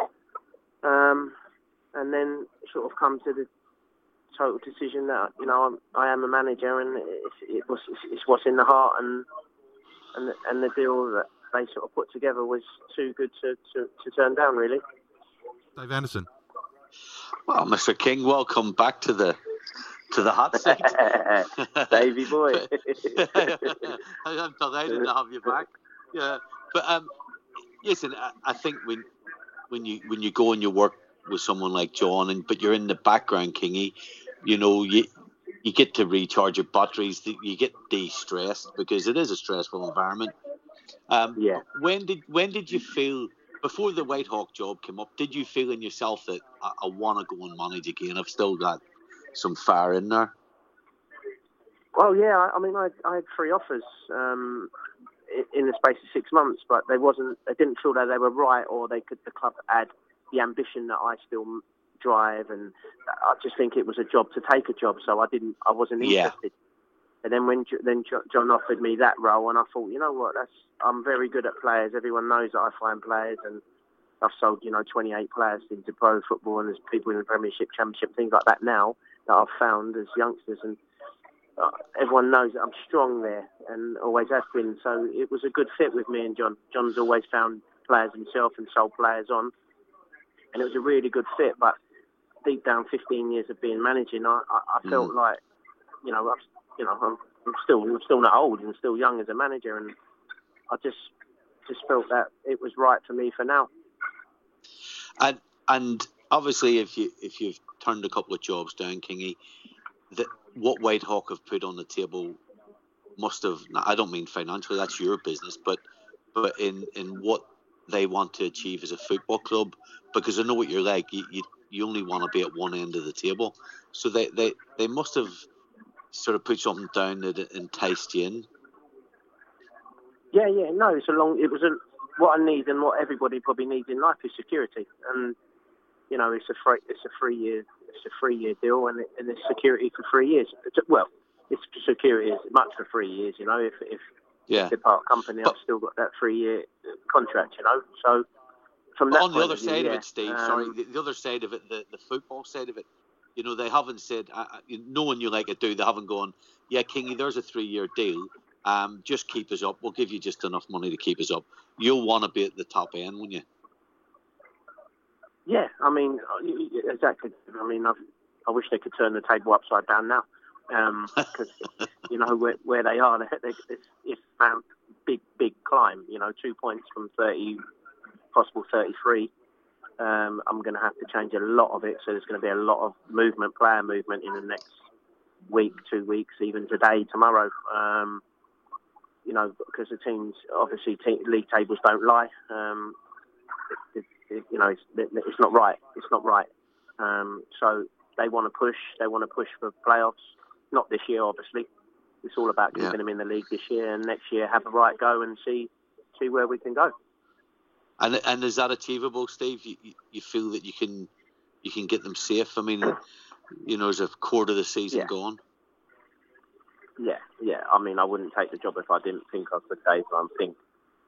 Um, and then sort of come to the total decision that, you know, I'm, I am a manager, and it's, it was, it's, it's what's in the heart, and and the, and the deal that they sort of put together was too good to, to, to turn down, really. Dave Anderson. Well, Mister King, welcome back to the to the hot seat. Davey boy. I'm delighted to have you back. Yeah, but um, listen, I, I think when when you when you go and you work with someone like John, and but you're in the background, Kingy, you know, you you get to recharge your batteries. You get de-stressed because it is a stressful environment. Um, yeah. When did when did you feel, before the Whitehawk job came up, did you feel in yourself that I, I want to go and manage again? I've still got some fire in there. Well, yeah. I, I mean, I, I had three offers um, in, in the space of six months, but they wasn't. They didn't feel that they were right, or they could. The club add the ambition that I still drive, and I just think it was a job to take a job. So I didn't. I wasn't interested. Yeah. And then when then John offered me that role, and I thought, you know what, that's I'm very good at players. Everyone knows that I find players, and I've sold, you know, twenty-eight players into pro football, and there's people in the Premiership, Championship, things like that now that I've found as youngsters, and uh, everyone knows that I'm strong there and always has been. So it was a good fit with me and John. John's always found players himself and sold players on, and it was a really good fit. But deep down, fifteen years of being managing, I, I, I felt mm. like, you know, I've, you know, I'm, I'm still, I'm still not old and still young as a manager, and I just, just felt that it was right for me for now. And and obviously, if you if you've turned a couple of jobs down, Kingy, that what Whitehawk have put on the table must have. I don't mean financially; that's your business, but but in in what they want to achieve as a football club, because I know what you're like. You you, you only want to be at one end of the table, so they they, they must have sort of put something down that enticed you in. Yeah, yeah, no, it's a long. It was a what I need, and what everybody probably needs in life is security, and you know, it's a free, it's a three year, it's a three year deal, and it, and it's security for three years. It's, well, it's security as much for three years, you know. If if yeah. the part company, but, I've still got that three year contract, you know. So from that on the other of view, side yeah, of it, Steve, um, sorry, the, the other side of it, the, the football side of it, you know, they haven't said, uh, knowing you like it, do they haven't gone, yeah, Kingy, there's a three year deal. Um, just keep us up. We'll give you just enough money to keep us up. You'll want to be at the top end, won't you? Yeah, I mean, exactly. I mean, I've, I wish they could turn the table upside down now, because um, you know where, where they are. They, they, it's, it's a big, big climb. You know, two points from thirty, possible thirty-three. Um, I'm going to have to change a lot of it. So there's going to be a lot of movement, player movement in the next week, two weeks, even today, tomorrow. Um, you know, because the teams, obviously, te- league tables don't lie. Um, it, it, you know, it's, it's not right. It's not right. Um, so they want to push. They want to push for playoffs. Not this year, obviously. It's all about keeping yeah. them in the league this year, and next year have a right go and see see where we can go. And and is that achievable, Steve? You, you feel that you can you can get them safe? I mean, you know, there's a quarter of the season yeah. gone. Yeah, yeah. I mean, I wouldn't take the job if I didn't think I could, Dave. I think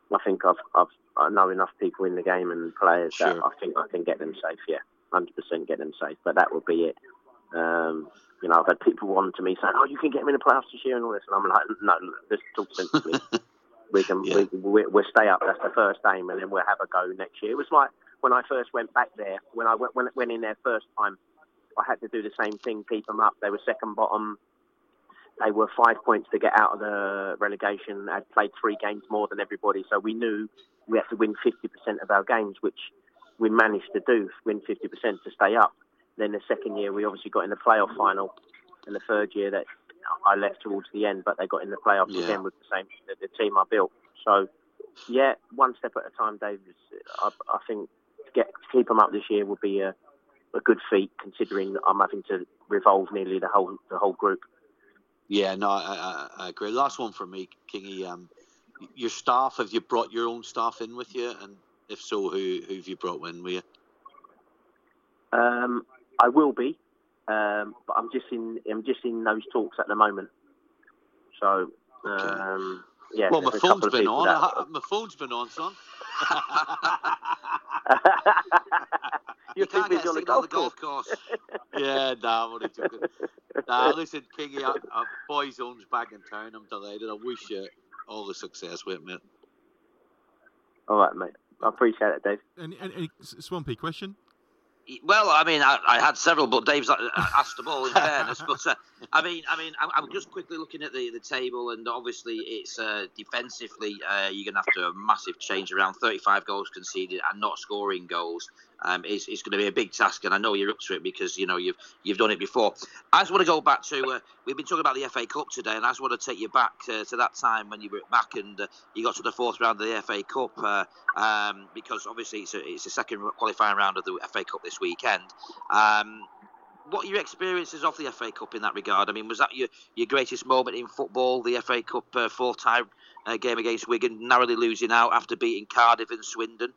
I think I've, I've I know enough people in the game and players Sure. that I think I can get them safe. Yeah, one hundred percent get them safe. But that would be it. Um, you know, I've had people on to me saying, "Oh, you can get them in the playoffs this year," and all this, and I'm like, "No, let's talk sensibly. we can Yeah. we, we, we'll stay up. That's the first aim, and then we'll have a go next year." It was like when I first went back there. When I went, when, went in there first time, I had to do the same thing, keep them up. They were second bottom. They were five points to get out of the relegation. I'd played three games more than everybody, so we knew we had to win fifty percent of our games, which we managed to do, win fifty percent to stay up. Then the second year, we obviously got in the playoff final. And the third year, that I left towards the end, but they got in the playoffs Yeah. again with the same the, the team I built. So, yeah, one step at a time, Dave. I, I think to get to keep them up this year would be a, a good feat, considering that I'm having to revolve nearly the whole the whole group. Yeah, no, I, I, I agree. Last one from me, Kingy. Um, your staff, have you brought your own staff in with you? And if so, who who have you brought in with you? Um, I will be, um, but I'm just in I'm just in those talks at the moment. So, um, yeah. Well, my there's a phone's couple of been people on. that- I, my phone's been on, son. You're You too can't get busy a on the signal on golf the golf course. course. Yeah, nah, I'm only joking. Nah, listen, Kingy, our, our boys' home's back in town. I'm delighted. I wish you all the success with it, mate. All right, mate. I appreciate it, Dave. Any, any, any Swampy question? Well, I mean, I, I had several, but Dave's asked them all in fairness. But uh, I mean, I mean, I'm, I'm just quickly looking at the, the table, and obviously, it's uh, defensively, uh, you're going to have to have a massive change around. thirty-five goals conceded and not scoring goals um, is is going to be a big task, and I know you're up to it because you know you've you've done it before. I just want to go back to uh, we've been talking about the F A Cup today, and I just want to take you back uh, to that time when you were back and uh, you got to the fourth round of the F A Cup uh, um, because obviously it's a, it's a second qualifying round of the F A Cup this weekend. Um, what are your experiences of the F A Cup in that regard? I mean, was that your, your greatest moment in football, the F A Cup uh, fourth time uh, game against Wigan, narrowly losing out after beating Cardiff and Swindon?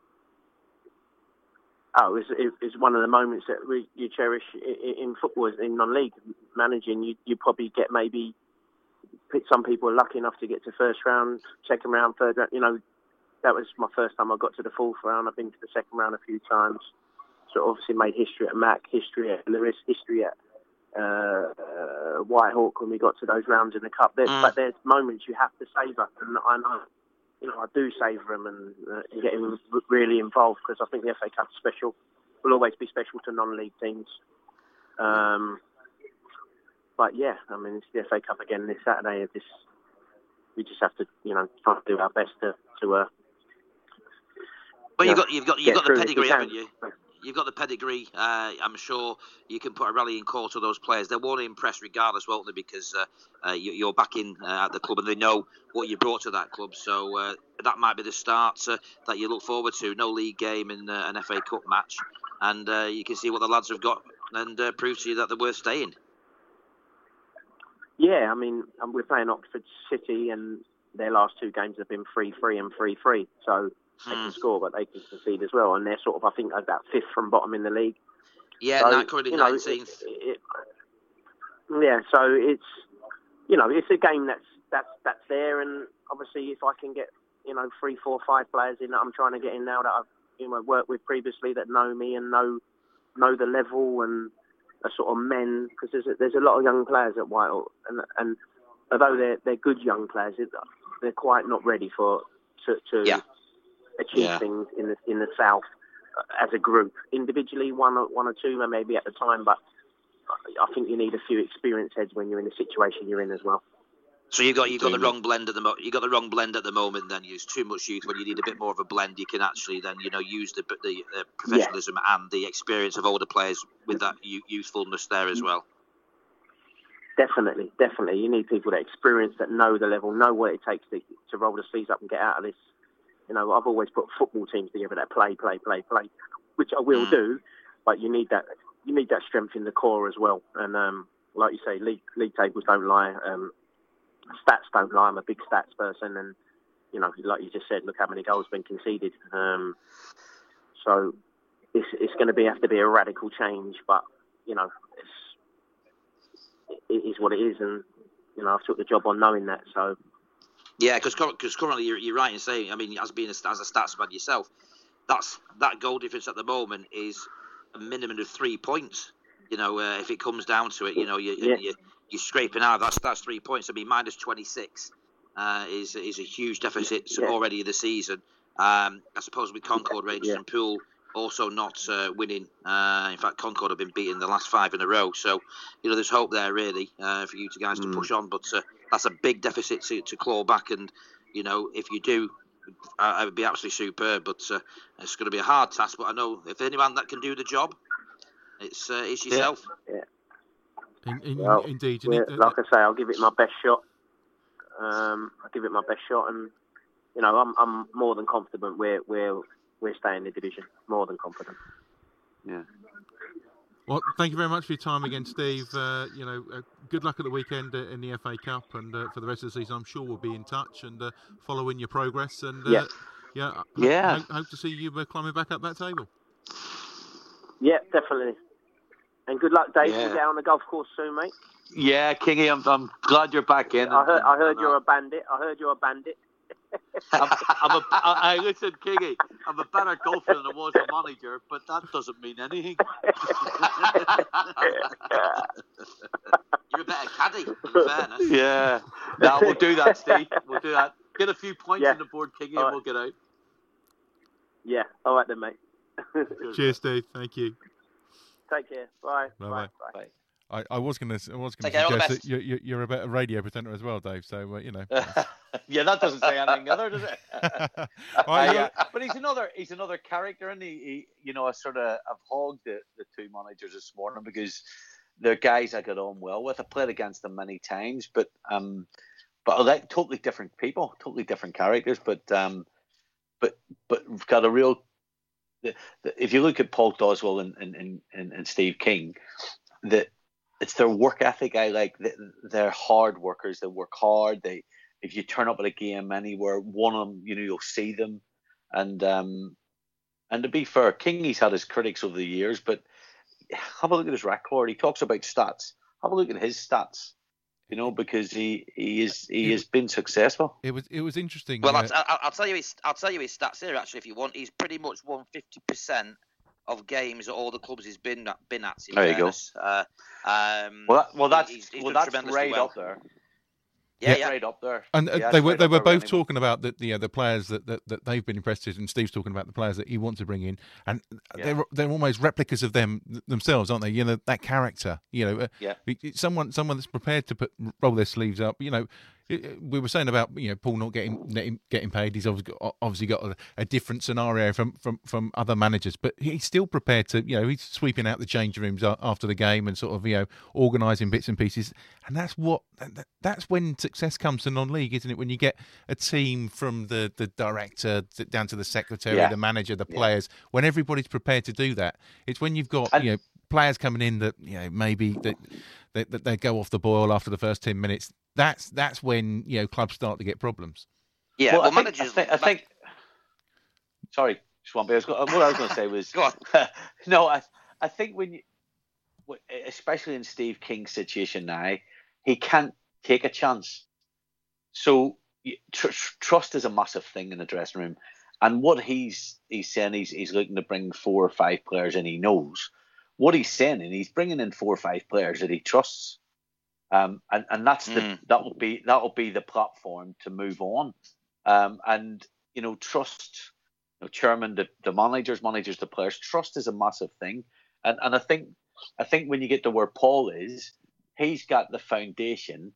Oh, it's, it's one of the moments that we, you cherish in, in football, in non-league managing. You you probably get maybe some people are lucky enough to get to first round, second round, third round. You know, that was my first time I got to the fourth round. I've been to the second round a few times. So obviously made history at Mac, history at Lewis, history at uh, uh, Whitehawk when we got to those rounds in the cup. There's, Mm. But there's moments you have to savour, and I know, you know, I do savour them and, uh, and get in, really involved because I think the F A Cup's special. Will always be special to non-league teams. Um, but yeah, I mean, it's the F A Cup again this Saturday. This we just have to, you know, try to do our best to to. Uh, Well, yeah, you've got you've got you've get got the through if we pedigree, can. haven't you? You've got the pedigree. Uh, I'm sure you can put a rallying call to those players. They won't impress regardless, won't they? Because uh, uh, you, you're back in uh, at the club and they know what you brought to that club. So uh, that might be the start uh, that you look forward to. No league game and uh, an F A Cup match. And uh, you can see what the lads have got and uh, prove to you that they're worth staying. Yeah, I mean, um, we're playing Oxford City and their last two games have been three three and three three. So they can score, but they can concede as well. And they're sort of, I think, about fifth from bottom in the league. Yeah, so, not currently you know, nineteenth. It, it, yeah, so it's, you know, it's a game that's that's that's there. And obviously, if I can get, you know, three, four, five players in that I'm trying to get in now that I've, you know, worked with previously that know me and know know the level and are sort of men, because there's a, there's a lot of young players at Whitehall, and and although they're they're good young players, they're quite not ready for to, to Yeah. achieve Yeah. things in the in the south uh, as a group. Individually, one or one or two maybe at the time, but I think you need a few experienced heads when you're in the situation you're in as well. So you got you got the Doing it. wrong blend at the mo- you got the wrong blend at the moment. Then use too much youth when you need a bit more of a blend. You can actually then you know use the the, the professionalism and the experience of older players with that you, youthfulness there as well. Definitely, definitely. You need people that experience, that know the level, know what it takes to to roll the sleeves up and get out of this. You know, I've always put football teams together that play, play, play, play, which I will Mm. do, but you need that you need that strength in the core as well. And um, like you say, league league tables don't lie. Um, stats don't lie. I'm a big stats person, and you know, like you just said, look how many goals have been conceded. Um, so it's it's going to be have to be a radical change, but you know, it's it is what it is, and you know, I've took the job on knowing that. So Yeah, because currently you're, you're right in saying, I mean, as being a, as a statsman yourself, that's that goal difference at the moment is a minimum of three points. You know, uh, if it comes down to it, you know, you, Yeah. you, you're scraping out. That's that's three points. I mean, minus twenty-six uh, is is a huge deficit Yeah. already in the season. Um, I suppose with Concord, Rangers Yeah. and Poole also not uh, winning. Uh, in fact, Concord have been beaten the last five in a row. So, you know, there's hope there really uh, for you two guys Mm. to push on. But uh, that's a big deficit to, to claw back. And, you know, if you do, uh, it would be absolutely superb. But uh, it's going to be a hard task. But I know if anyone that can do the job, it's uh, it's yourself. Yeah. In, in, Well, indeed. You we're- need, like I say, I'll give it my best shot. Um, I'll give it my best shot, and you know, I'm I'm more than confident we're we're we're staying in the division. More than confident. Yeah. Well, thank you very much for your time again, Steve. Uh, you know, uh, good luck at the weekend uh, in the F A Cup, and uh, for the rest of the season, I'm sure we'll be in touch and uh, following your progress. And uh, Yeah. yeah, ho- Yeah. Hope, hope to see you uh, climbing back up that table. Yeah, definitely. And good luck, Dave. Yeah. You get on the golf course soon, mate. Yeah, Kingy, I'm, I'm glad you're back in. I heard and- I heard and, you're uh, a bandit. I heard you're a bandit. I'm, I'm a, I, I listen, Kingy, I'm a better golfer than I was a manager, but that doesn't mean anything. You're a better caddy, in fairness. Yeah. Now we'll do that, Steve. We'll do that. Get a few points Yeah. on the board, Kingy, All and right. we'll get out. Yeah. All right then, mate. Cheers, Steve. Thank you. Take care. Bye. Bye-bye. Bye. Bye. I, I was going to I was going Take to care, all the suggest that best. you're, you're, you're a better radio presenter as well, Dave. So uh, you know. Yeah, that doesn't say anything other, does it? I, I, uh, uh, but he's another he's another character, and he, he you know I sort of I've hogged the, the two managers this morning because they're guys I got on well with. I played against them many times, but um, but I like totally different people, totally different characters. But um, but but we've got a real. The, the, if you look at Paul Doswell and and, and, and Steve King, that it's their work ethic. I like. They're hard workers. They work hard. They if you turn up at a game anywhere, one of them, you know, you'll see them. And um, and to be fair, Kingy's had his critics over the years, but have a look at his record. He talks about stats. Have a look at his stats. You know, because he he is he has been successful. it was it was interesting. Well, uh, I'll, I'll, I'll tell you his I'll tell you his stats here. Actually, if you want, he's pretty much won fifty percent of games at all the clubs he's been at, been at. In There you go. fairness. Uh, um, Well, that, well, that's he's, he's well, done that's tremendously right well. up there. Yeah, That's yeah. right up there. And uh, Yeah, they it's were right they up were there both with anyone. talking about the the, uh, the players that, that, that they've been impressed with, and Steve's talking about the players that he wants to bring in, and Yeah. they're they're almost replicas of them themselves, aren't they? You know, that character. You know, uh, Yeah. it- it's someone someone that's prepared to put roll their sleeves up. You know, it- it- we were saying about you know Paul not getting getting- getting paid. He's obviously got, obviously got a, a different scenario from, from, from other managers, but he's still prepared to. You know, he's sweeping out the change rooms a- after the game and sort of you know organising bits and pieces, and that's what that- that's when success comes to non-league, isn't it? When you get a team from the, the director to- down to the secretary, Yeah. the manager, the Yeah. players, when everybody's prepared to do that, it's when you've got And- you know players coming in that you know maybe that that they, they go off the boil after the first ten minutes. That's that's when you know clubs start to get problems. Yeah, well, well, I think, managers. I think, I think sorry, Swampy. I was, go- what I was going to say was Go on. no. I I think when you, especially in Steve King's situation now, he can't take a chance. So you- tr- tr- trust is a massive thing in the dressing room, and what he's he's saying he's he's looking to bring four or five players in. He knows what he's saying, and he's bringing in four or five players that he trusts. Um, and, and that's the Mm. that will be that will be the platform to move on. Um, and you know, trust, you know, chairman, the, the managers, managers, the players. Trust is a massive thing, and and I think I think when you get to where Paul is, he's got the foundation,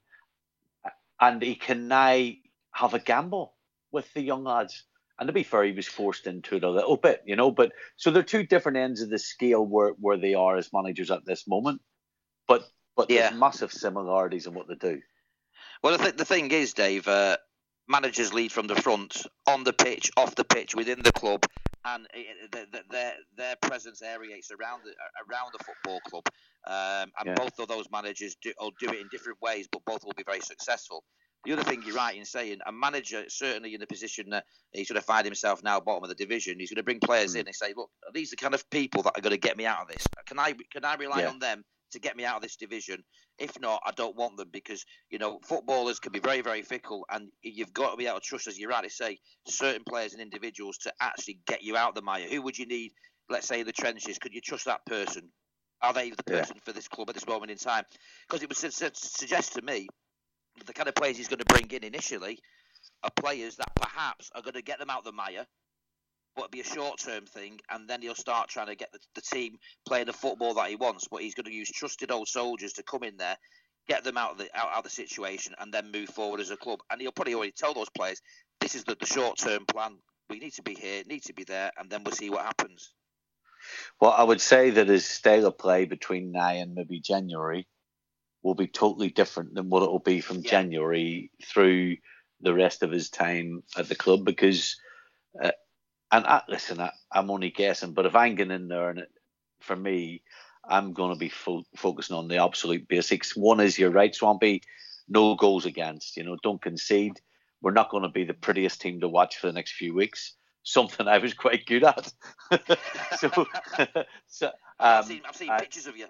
and he can now have a gamble with the young lads. And to be fair, he was forced into it a little bit, you know. But so they're two different ends of the scale where where they are as managers at this moment. But but Yeah. there's massive similarities in what they do. Well, the, th- the thing is, Dave, uh, managers lead from the front, on the pitch, off the pitch, within the club, and uh, the, the, their their presence aerates around the around the football club. Um, and Yeah. both of those managers do, will do it in different ways, but both will be very successful. The other thing you're right in saying, a manager certainly in the position that he's going to find himself now, bottom of the division, he's going to bring players Mm. in and say, "Look, are these the kind of people that are going to get me out of this? Can I can I rely Yeah. on them to get me out of this division. If not, I don't want them, because, you know, footballers can be very, very fickle, and you've got to be able to trust, as you rightly say, certain players and individuals to actually get you out of the mire. Who would you need, let's say, in the trenches? Could you trust that person? Are they the person yeah. for this club at this moment in time? Because it would su- su- suggest to me that the kind of players he's going to bring in initially are players that perhaps are going to get them out of the mire, but it'll be a short-term thing, and then he'll start trying to get the, the team playing the football that he wants. But he's going to use trusted old soldiers to come in there, get them out of the out, out of the situation, and then move forward as a club. And he'll probably already tell those players, this is the, the short-term plan. We need to be here, need to be there, and then we'll see what happens. Well, I would say that his style of play between now and maybe January will be totally different than what it will be from yeah. January through the rest of his time at the club, because... Uh, And I, listen, I, I'm only guessing, but if I'm getting in there, and it, for me, I'm going to be fo- focusing on the absolute basics. One is, you're right, Swampy, no goals against. You know, don't concede. We're not going to be the prettiest team to watch for the next few weeks. Something I was quite good at. so, so um, I've seen, I've seen I, pictures of you.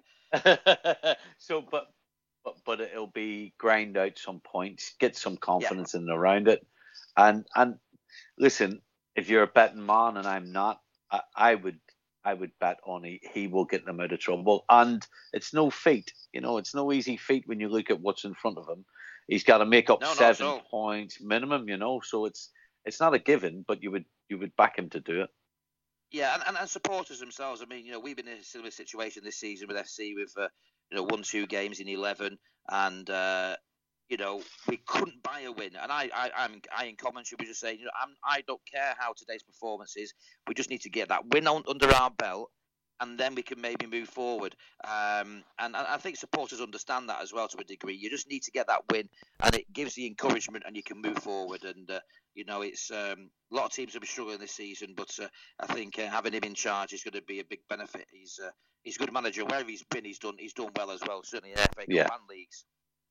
so, but, but but it'll be grind out some points, get some confidence yeah. in and around it, and and listen. If you're a betting man and I'm not, I, I would I would bet on he, he will get them out of trouble. And it's no feat. You know, it's no easy feat when you look at what's in front of him. He's got to make up no, seven no, no. points minimum, you know, so it's it's not a given, but you would you would back him to do it. Yeah, and, and, and supporters themselves, I mean, you know, we've been in a similar situation this season with F C. We've, uh, you know, won two games in eleven, and... Uh, You know, we couldn't buy a win, and I, I, I'm, I in commentary was just saying, you know, I'm, I don't care how today's performance is. We just need to get that win on, under our belt, and then we can maybe move forward. Um, and, and I think supporters understand that as well to a degree. You just need to get that win, and it gives the encouragement, and you can move forward. And uh, you know, it's um, a lot of teams will be struggling this season, but uh, I think uh, having him in charge is going to be a big benefit. He's, uh, he's a good manager. Wherever he's been, he's done, he's done well as well. Certainly in F A Cup yeah. and leagues.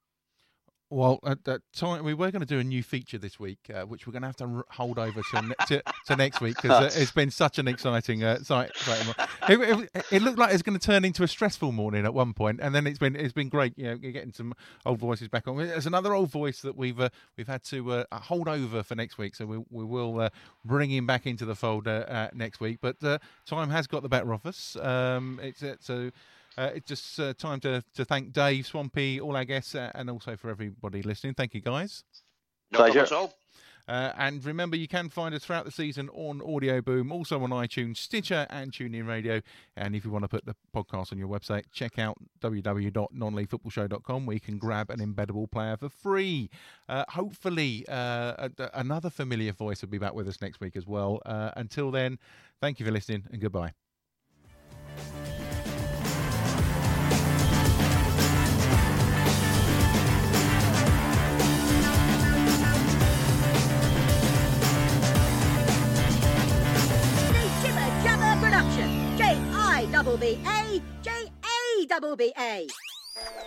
Well, at that time, we were going to do a new feature this week, uh, which we're going to have to r- hold over till ne- to, to next week, because uh, it's been such an exciting uh, site. It, it, it looked like it was going to turn into a stressful morning at one point, and then it's been it's been great. You know, getting some old voices back on. There's another old voice that we've uh, we've had to uh, hold over for next week, so we we will uh, bring him back into the fold uh, uh, next week. But uh, time has got the better of us. Um, it's uh, so. Uh, it's just uh, time to, to thank Dave, Swampy, all our guests, uh, and also for everybody listening. Thank you, guys. No Pleasure. Problem at all. Uh, and remember, you can find us throughout the season on Audio Boom, also on iTunes, Stitcher, and TuneIn Radio. And if you want to put the podcast on your website, check out w w w dot non league football show dot com, where you can grab an embeddable player for free. Uh, hopefully, uh, a- another familiar voice will be back with us next week as well. Uh, until then, thank you for listening, and goodbye. J I B B A J A B B A